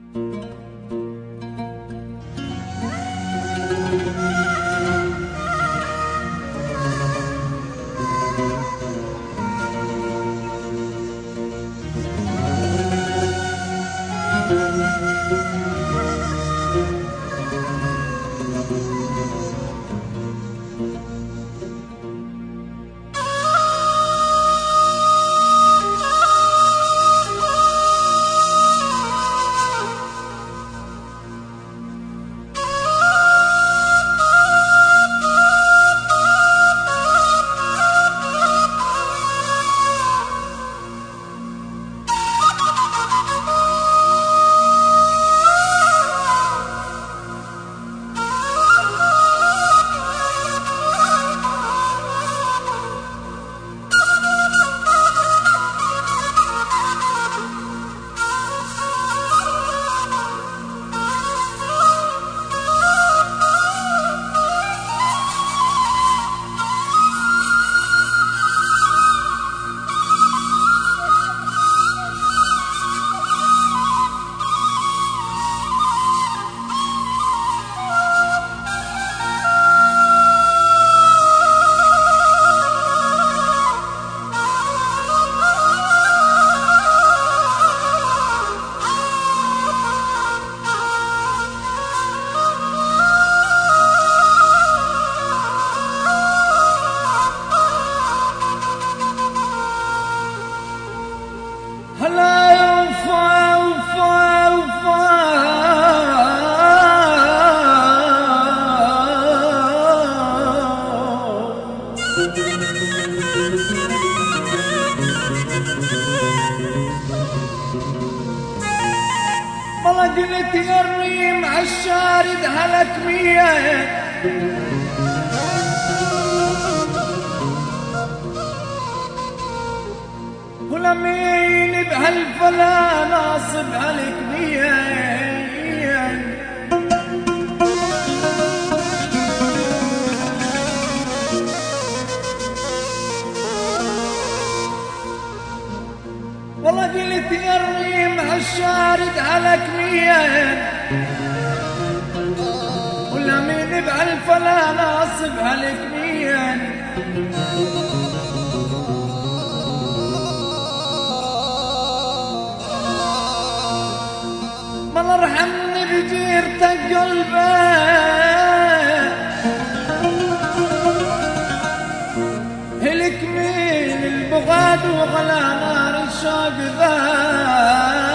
قلت يا الريم عالشارد هلك مية ولمين بهالفلا ناصب هلك مية والله قلت يا الريم عالشارد هلك مية ولمين بهالفلا ناصب هلك مية الله ارحمني بجيرتك قلبي هلك من البغاد وغلا نار الشوق ذاب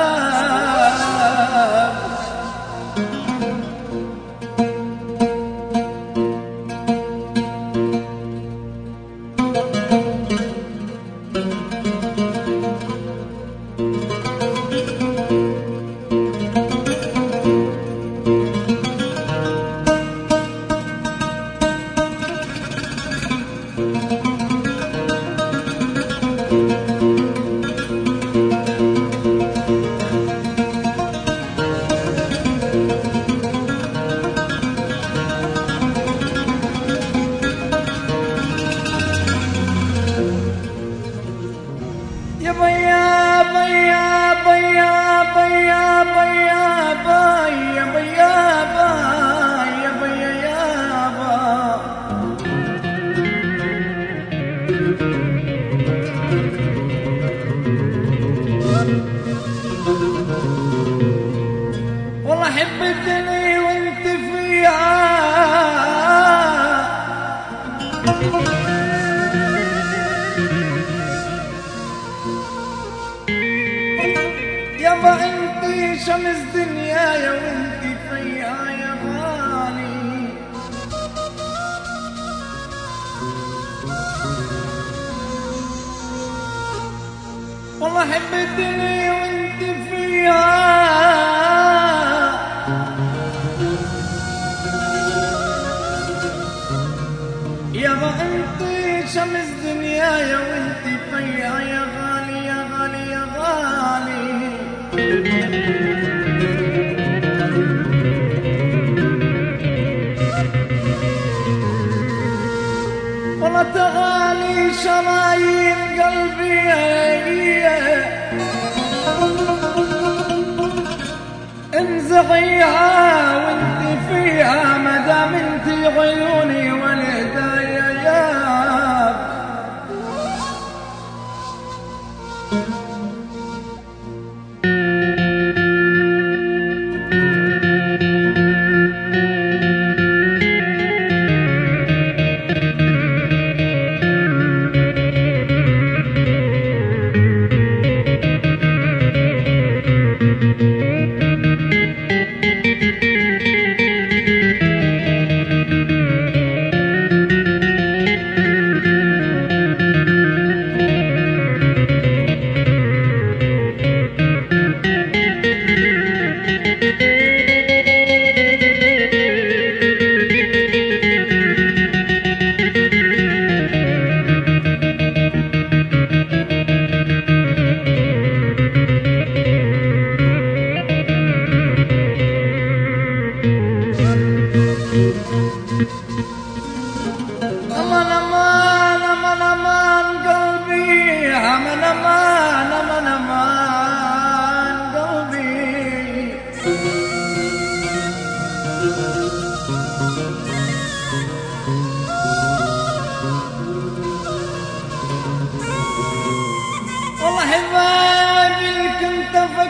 والله حبتني وانت فيها يابا انت شمس دنيايا وانت فيها يا غالي والله حبتني وانت فيها يابا انت شمس دنيايا وانت فيها يا غالي يا غالي يا غالي والله تغالي شرايين قلبي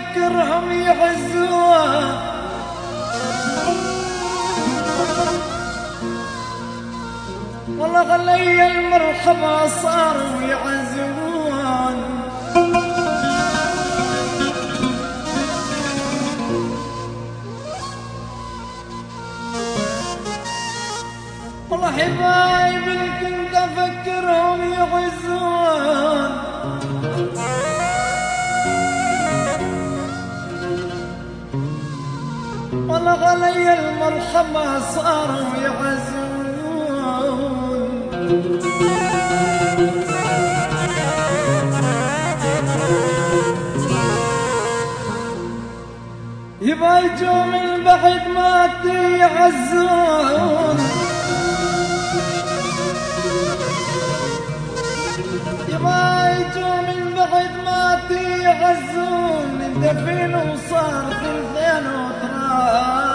أفكرهم يعزون والله غلي المرحبا صاروا يعزون والله حبايب كنت أفكرهم يعزون والله غلي المرحبا صاروا يعزون يبا يجوا من بعد ما تيعزون يبا يجوا من بعد ما تيعزون اندفن وصار ثلثين وتراب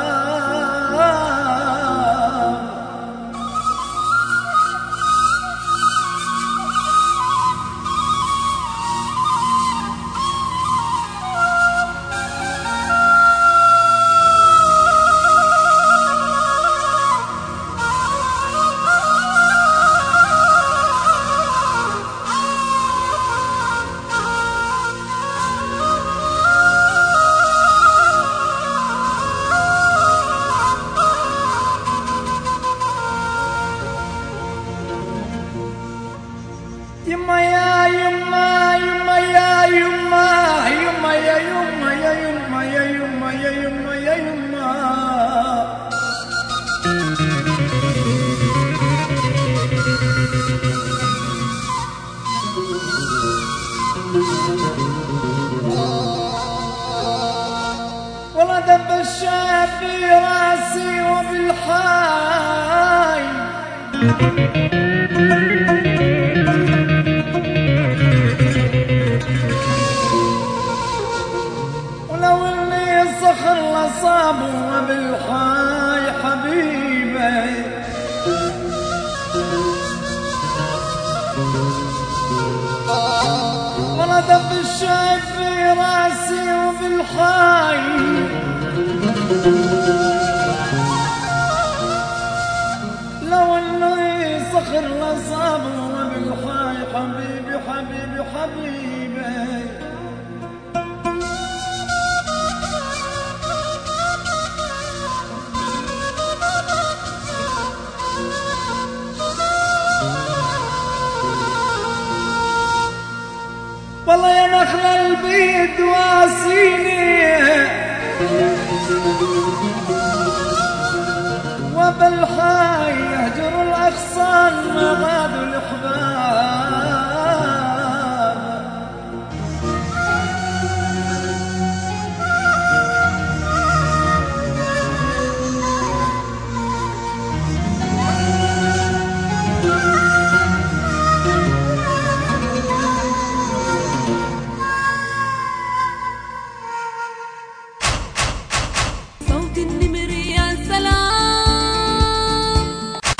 يما يا يما يما يا يما يما يا يما يا يما يا يما يا يما يا يما والله دب الشاي في راسي وبالحاي ولو اني صخر لصابه وبالحاي حبيبي والله دب الشاي في راسي وبالحاي لو اني صخر لصابه وبالحاي حبيبي حبيبي حبيبي والله يا نخل البيت واسيني وبالحاي يهجر الأغصان ما غادوا الأحباب